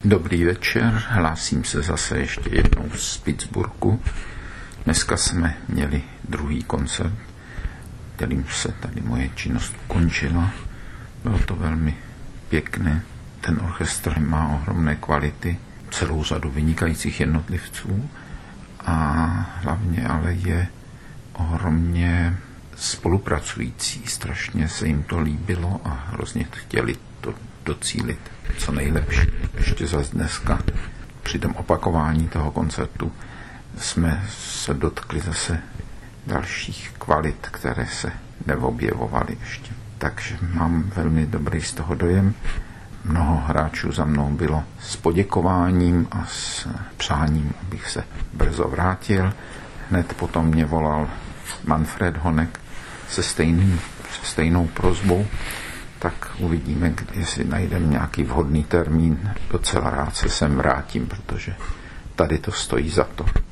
Dobrý večer, hlásím se zase ještě jednou z Pittsburghu. Dneska jsme měli druhý koncert, kterým se tady moje činnost ukončila. Bylo to velmi pěkné. Ten orchestr má ohromné kvality, celou řadu vynikajících jednotlivců a hlavně ale je ohromně spolupracující. Strašně se jim to líbilo a hrozně chtěli to docílit co nejlepší. Ještě zase dneska při tom opakování toho koncertu jsme se dotkli zase dalších kvalit, které se neobjevovaly ještě. Takže mám velmi dobrý z toho dojem. Mnoho hráčů za mnou bylo s poděkováním a s přáním, abych se brzo vrátil. Hned potom mě volal Manfred Honeck se stejnou prosbou, tak uvidíme, jestli najdeme nějaký vhodný termín. Docela rád se sem vrátím, protože tady to stojí za to.